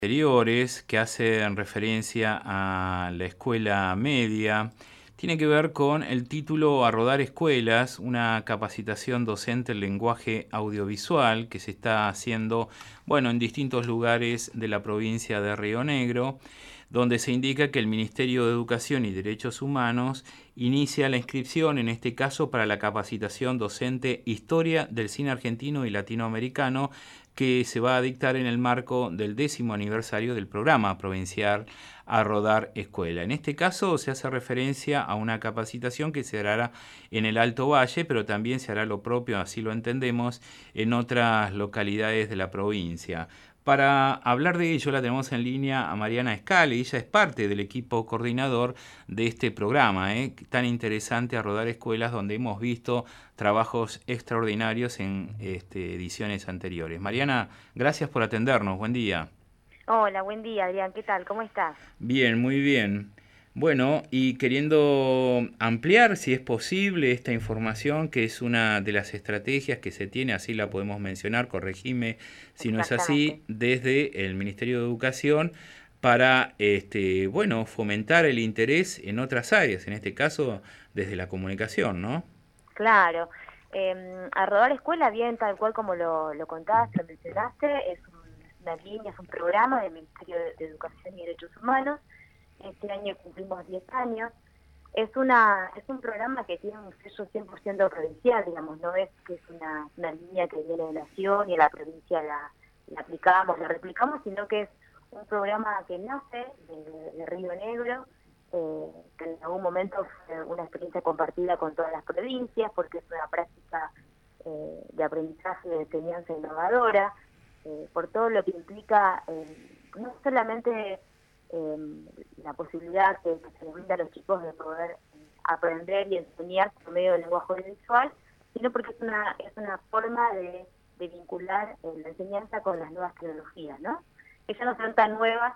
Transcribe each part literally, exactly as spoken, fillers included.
anteriores que hacen referencia a la escuela media. Tiene que ver con el título A Rodar Escuelas, una capacitación docente en lenguaje audiovisual que se está haciendo, bueno, en distintos lugares de la provincia de Río Negro, donde se indica que el Ministerio de Educación y Derechos Humanos inicia la inscripción, en este caso para la capacitación docente Historia del Cine Argentino y Latinoamericano, que se va a dictar en el marco del décimo aniversario del programa provincial A Rodar Escuela. En este caso se hace referencia a una capacitación que se hará en el Alto Valle, pero también se hará lo propio, así lo entendemos, en otras localidades de la provincia. Para hablar de ello la tenemos en línea a Mariana Scali, ella es parte del equipo coordinador de este programa, ¿eh? tan interesante A Rodar Escuelas, donde hemos visto trabajos extraordinarios en este, ediciones anteriores. Mariana, gracias por atendernos, buen día. Hola, buen día, Adrián, ¿qué tal? ¿Cómo estás? Bien, muy bien. Bueno, y queriendo ampliar, si es posible, esta información, que es una de las estrategias que se tiene, así la podemos mencionar, corregime si no es Exactamente. así, desde el Ministerio de Educación para, este, bueno, fomentar el interés en otras áreas, en este caso desde la comunicación, ¿no? Claro. Eh, a rodar escuela, bien, tal cual como lo, lo contaste, lo mencionaste, es un- una línea, es un programa del Ministerio de, de Educación y Derechos Humanos. Este año cumplimos diez años. Es una es un programa que tiene un sello cien por ciento provincial, digamos, no es que es una, una línea que viene de Nación y a la provincia la, la aplicamos, la replicamos, sino que es un programa que nace de, de Río Negro, eh, que en algún momento fue una experiencia compartida con todas las provincias, porque es una práctica eh, de aprendizaje de enseñanza innovadora, eh, por todo lo que implica eh, no solamente eh, la posibilidad que, que se les brinda a los chicos de poder eh, aprender y enseñar por medio del lenguaje audiovisual, sino porque es una es una forma de, de vincular eh, la enseñanza con las nuevas tecnologías, ¿no? Que ya no son tan nuevas,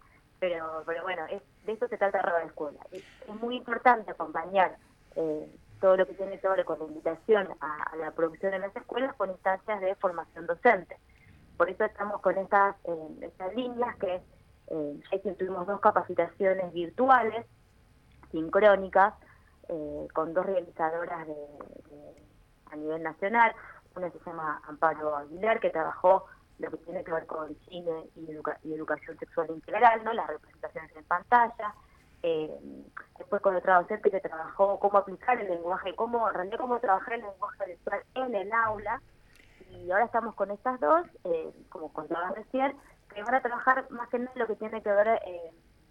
pero pero bueno, es, de eso se trata Roda Escuela. Es, es muy importante acompañar eh, todo lo que tiene que ver con la invitación a, a la producción en las escuelas con instancias de formación docente. Por eso estamos con estas, eh, estas líneas que eh, ya tuvimos dos capacitaciones virtuales, sincrónicas, eh, con dos realizadoras de, de, a nivel nacional. Una se llama Amparo Aguilar, que trabajó lo que tiene que ver con cine y, educa y educación sexual integral, ¿no? Las representaciones en pantalla. Eh, después con otra docente que trabajó cómo aplicar el lenguaje, cómo, en realidad cómo trabajar el lenguaje virtual en el aula, y ahora estamos con estas dos, eh, como contaba recién, que van a trabajar más que nada lo que tiene que ver, eh,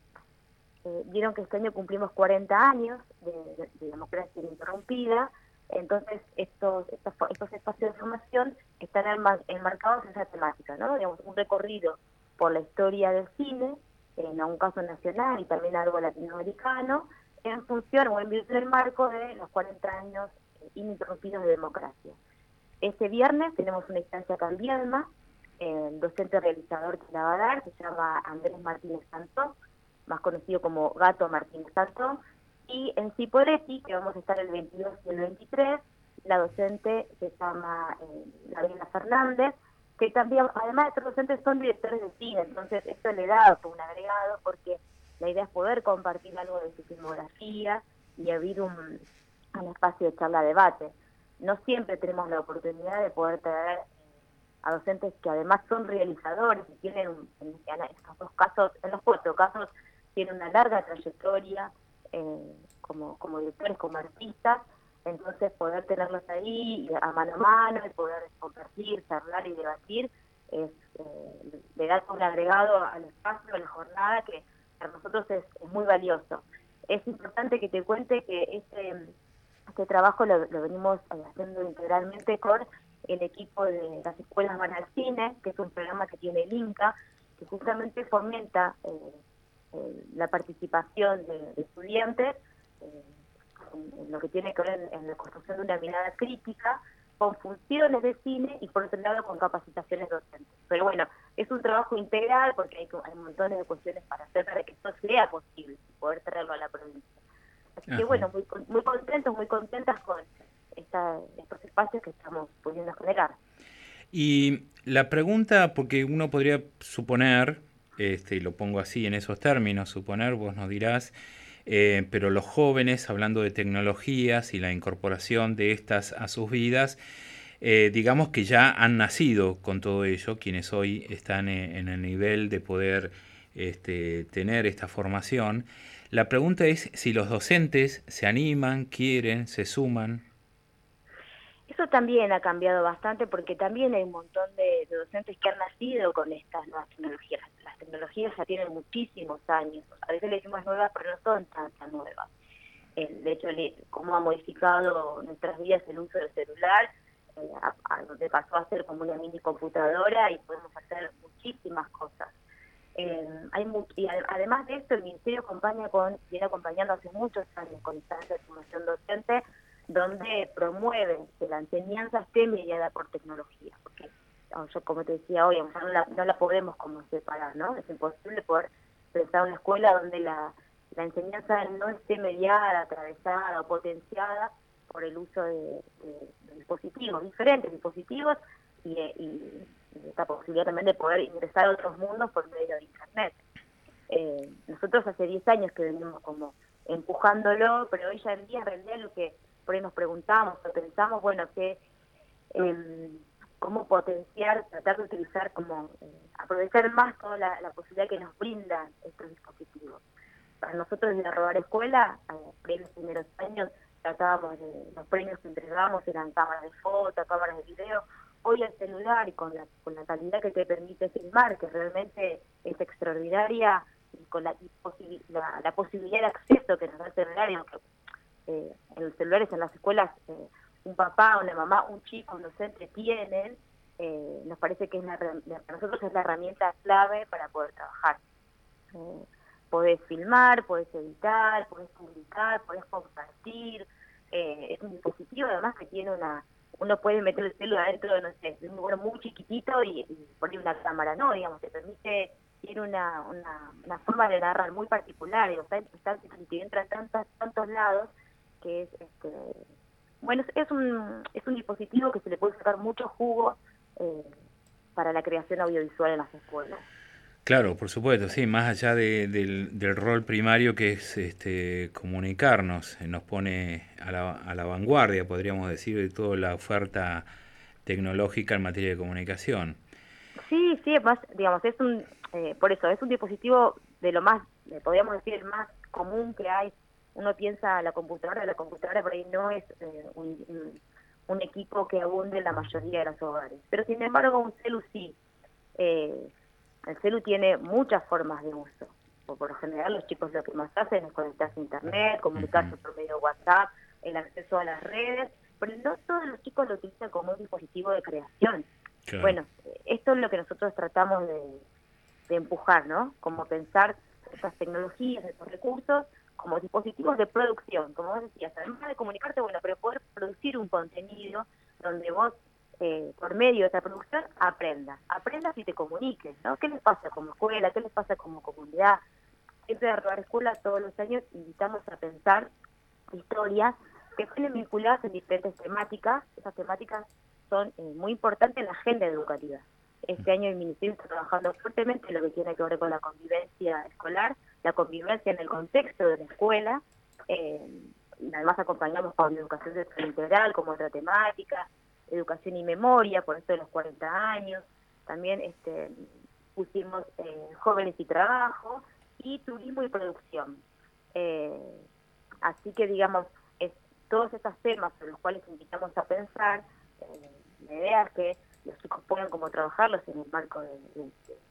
eh, vieron que este año cumplimos cuarenta años de, de, de democracia ininterrumpida, entonces estos, estos, estos espacios de formación están enmar, enmarcados en esa temática, ¿no? Digamos, un recorrido por la historia del cine, en un caso nacional y también algo latinoamericano, en función o en virtud del marco de los cuarenta años eh, ininterrumpidos de democracia. Este viernes tenemos una instancia acá en Viedma, el docente realizador que la va a dar se llama Andrés Martínez Santó, más conocido como Gato Martínez Santó, y en Cipolletti, que vamos a estar el veintidós y el veintitrés, la docente se llama eh, Gabriela Fernández, que también, además de ser docentes, son directores de cine, entonces esto le da un agregado, porque la idea es poder compartir algo de su filmografía y abrir un, un espacio de charla-debate. No siempre tenemos la oportunidad de poder traer a docentes que además son realizadores y tienen, en, en estos dos casos, en los cuatro casos, tienen una larga trayectoria eh, como, como directores, como artistas, entonces poder tenerlos ahí a mano a mano y poder compartir, charlar y debatir, es, eh, le da un agregado al espacio, a la jornada, que para nosotros es, es muy valioso. Es importante que te cuente que este Este trabajo lo, lo venimos haciendo integralmente con el equipo de las escuelas Van al Cine, que es un programa que tiene el INCA, que justamente fomenta eh, eh, la participación de, de estudiantes eh, en, en lo que tiene que ver en, en la construcción de una mirada crítica, con funciones de cine y por otro lado con capacitaciones docentes. Pero bueno, es un trabajo integral porque hay, hay montones de cuestiones para hacer para que esto sea posible y poder traerlo a la provincia. Así que Ajá. bueno, muy, muy contentos, muy contentas con esta, estos espacios que estamos pudiendo generar. Y la pregunta, porque uno podría suponer, este, lo pongo así en esos términos, suponer, vos nos dirás, eh, pero los jóvenes, hablando de tecnologías y la incorporación de estas a sus vidas, eh, digamos que ya han nacido con todo ello, quienes hoy están en, en el nivel de poder este, tener esta formación. La pregunta es si los docentes se animan, quieren, se suman. Eso también ha cambiado bastante porque también hay un montón de, de docentes que han nacido con estas nuevas tecnologías. Las tecnologías ya tienen muchísimos años. A veces le decimos nuevas, pero no son tan, tan nuevas. El, de hecho, le, cómo ha modificado nuestras vidas el uso del celular, eh, a, a donde pasó a ser como una mini computadora y podemos hacer muchísimas cosas. Eh, hay mu y ad además de esto, el Ministerio acompaña con, viene acompañando hace muchos años con instancias de formación docente, donde promueven que la enseñanza esté mediada por tecnología, porque yo, como te decía hoy, no la, no la podemos como separar, ¿no? Es imposible poder pensar una escuela donde la, la enseñanza no esté mediada, atravesada o potenciada por el uso de, de, de dispositivos, diferentes dispositivos, y, y, y esta posibilidad también de poder ingresar a otros mundos por medio de Internet. Eh, nosotros hace diez años que venimos como empujándolo, pero hoy ya en día en realidad lo que por ahí nos preguntamos o pensamos, bueno, que eh, cómo potenciar, tratar de utilizar, como eh, aprovechar más toda la, la posibilidad que nos brindan estos dispositivos. Para nosotros desde Robar Escuela, en los primeros años, tratábamos de, los premios que entregábamos eran cámaras de foto, cámaras de video. Hoy el celular, y con la, con la calidad que te permite filmar, que realmente es extraordinaria, y con la, la, la posibilidad de acceso que nos da el celular, y aunque Eh, en los celulares en las escuelas eh, un papá, una mamá, un chico, un docente tienen, eh, nos parece que es la, para nosotros es la herramienta clave para poder trabajar. Eh, podés filmar, podés editar, podés publicar, podés compartir, eh, es un dispositivo además que tiene una, uno puede meter el celular adentro de, no sé, de un lugar muy chiquitito y, y poner una cámara, no, digamos, te permite, tiene una, una, una forma de narrar muy particular, y está, está, y entra en tantos, tantos lados, que es, este, bueno, es un, es un dispositivo que se le puede sacar mucho jugo eh, para la creación audiovisual en las escuelas. Claro, por supuesto, sí, más allá de, del, del rol primario que es este, comunicarnos, nos pone a la, a la vanguardia, podríamos decir, de toda la oferta tecnológica en materia de comunicación. Sí, sí, más, digamos, es un, eh, por eso, es un dispositivo de lo más, eh, podríamos decir, el más común que hay. Uno piensa la computadora, la computadora por ahí no es eh, un, un, un equipo que abunde en la mayoría de los hogares. Pero sin embargo un celu sí. Eh, el celu tiene muchas formas de uso. O por lo general los chicos lo que más hacen es conectarse a internet, comunicarse uh-huh. por medio de WhatsApp, el acceso a las redes, pero no todos los chicos lo utilizan como un dispositivo de creación. Claro. Bueno, esto es lo que nosotros tratamos de, de empujar, ¿no? Como pensar estas tecnologías, estos recursos, como dispositivos de producción, como vos decías, además de comunicarte, bueno, pero poder producir un contenido donde vos, eh, por medio de esa producción, aprendas, aprendas y te comuniques, ¿no? ¿Qué les pasa como escuela? ¿Qué les pasa como comunidad? Siempre de Robar Escuela, todos los años, invitamos a pensar historias que estén vinculadas en diferentes temáticas. Esas temáticas son eh, muy importantes en la agenda educativa. Este año el Ministerio está trabajando fuertemente en lo que tiene que ver con la convivencia escolar, la convivencia en el contexto de la escuela, eh, además acompañamos con educación sexual integral como otra temática, educación y memoria, por esto de los cuarenta años, también este, pusimos eh, jóvenes y trabajo, y turismo y producción. Eh, así que, digamos, es, todos estos temas sobre los cuales invitamos a pensar, eh, la idea es que los chicos puedan como trabajarlos en el marco de, de,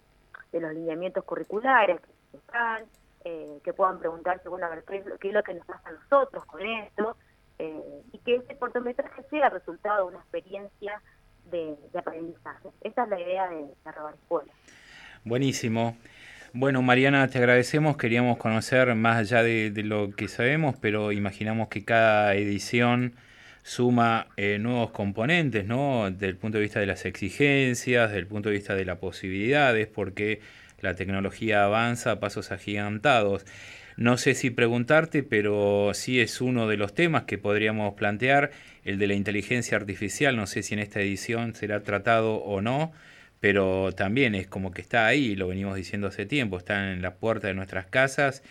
de los lineamientos curriculares que están, eh, que puedan preguntarse, bueno, a ver, ¿qué es, lo, qué es lo que nos pasa a nosotros con esto? Eh, y que ese cortometraje sea resultado de una experiencia de, de aprendizaje. Esa es la idea de, de Robar Escuela. Buenísimo. Bueno, Mariana, te agradecemos. Queríamos conocer más allá de, de lo que sabemos, pero imaginamos que cada edición suma eh, nuevos componentes, ¿no? Desde el punto de vista de las exigencias, desde el punto de vista de las posibilidades, porque la tecnología avanza a pasos agigantados. No sé si preguntarte, pero sí es uno de los temas que podríamos plantear, el de la inteligencia artificial. No sé si en esta edición será tratado o no, pero también es como que está ahí, lo venimos diciendo hace tiempo, está en la puerta de nuestras casas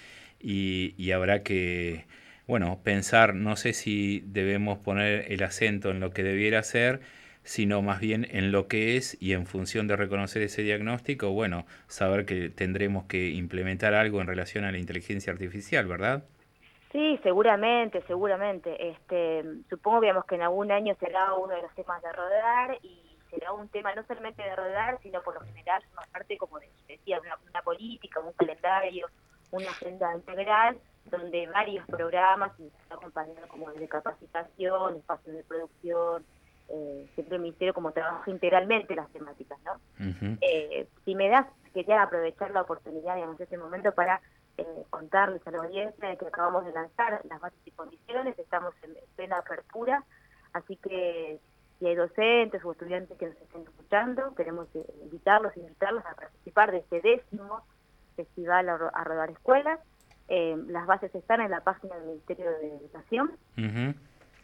y, y habrá que, bueno, pensar, no sé si debemos poner el acento en lo que debiera ser, sino más bien en lo que es y en función de reconocer ese diagnóstico, bueno, saber que tendremos que implementar algo en relación a la inteligencia artificial, ¿verdad? Sí, seguramente, seguramente. Este, supongo, digamos, que en algún año será uno de los temas de rodar y será un tema no solamente de rodar, sino por lo general más parte, como decía, una, una política, un calendario, una agenda integral, donde varios programas, y está acompañado como de capacitación, espacios de producción, eh, siempre el Ministerio como trabaja integralmente las temáticas, ¿no? Ujú. Eh, si me das, quería aprovechar la oportunidad, digamos, este momento para eh, contarles a la audiencia de que acabamos de lanzar las bases y condiciones, estamos en plena apertura, así que si hay docentes o estudiantes que nos estén escuchando, queremos eh, invitarlos, invitarlos a participar de este décimo Festival a, Ro- a Rodar Escuelas. Eh, las bases están en la página del Ministerio de Educación, Ujú.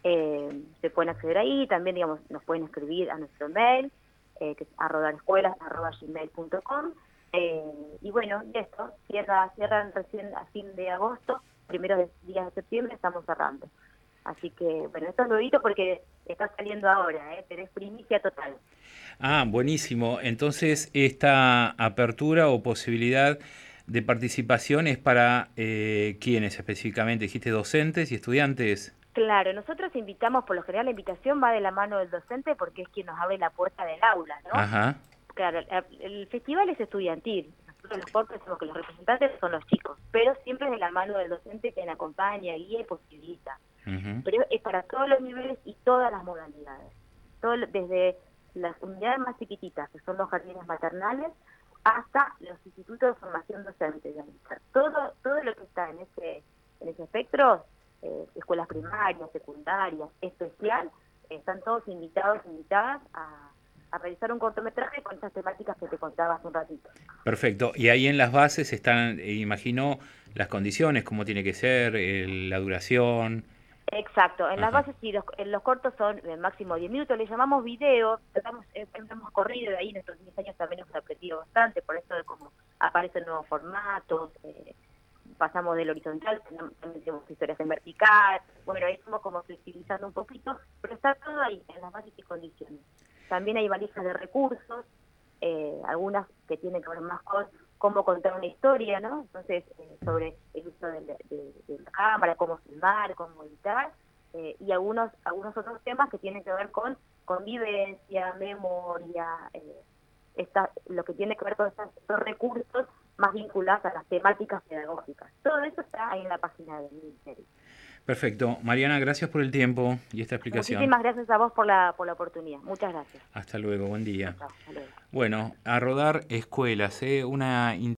eh, se pueden acceder ahí, también digamos nos pueden escribir a nuestro mail, eh, que es a rodarescuelas arroba gmail punto com, eh, y bueno, y esto, cierra, cierran recién a fin de agosto, primeros días de septiembre estamos cerrando. Así que, bueno, esto es nuevito porque está saliendo ahora, ¿eh? Pero es primicia total. Ah, buenísimo. Entonces, esta apertura o posibilidad de participación es para eh, ¿quiénes específicamente? Dijiste docentes y estudiantes. Claro, nosotros invitamos, por lo general la invitación va de la mano del docente porque es quien nos abre la puerta del aula, ¿no? Ajá. Claro, el, el festival es estudiantil. Nosotros los cortes decimos que los representantes son los chicos, pero siempre es de la mano del docente quien acompaña, guía y posibilita. Ujú. Pero es para todos los niveles y todas las modalidades. Todo, lo- desde las unidades más chiquititas, que son los jardines maternales, hasta los institutos de formación docente. digamos. O sea, Todo, todo lo que está en ese, en ese espectro, eh, escuelas primarias, secundarias, especial, eh, están todos invitados, invitadas a, a realizar un cortometraje con esas temáticas que te contaba hace un ratito. Perfecto. Y ahí en las bases están, eh, imagino, las condiciones, cómo tiene que ser, el- la duración. Exacto, en las Ajá. bases sí, los, en los cortos son de máximo diez minutos, le llamamos video, tratamos, eh, hemos corrido de ahí, en estos diez años también hemos aprendido bastante, por eso de cómo aparecen nuevos formatos, eh, pasamos del horizontal, también también tenemos historias en vertical, bueno, ahí estamos como flexibilizando un poquito, pero está todo ahí, en las bases y condiciones. También hay valijas de recursos, eh, algunas que tienen que ver más con cómo contar una historia, ¿no? Entonces, eh, sobre el uso de la, de, de la cámara, cómo filmar, cómo editar, eh, y algunos algunos otros temas que tienen que ver con convivencia, memoria, eh, esta, lo que tiene que ver con estos, estos recursos más vinculados a las temáticas pedagógicas. Todo eso está ahí en la página del Ministerio. Perfecto. Mariana, gracias por el tiempo y esta explicación. Muchísimas gracias a vos por la, por la oportunidad. Muchas gracias. Hasta luego, buen Chao, día. chao. Hasta luego. Bueno, a rodar escuelas, ¿eh? Una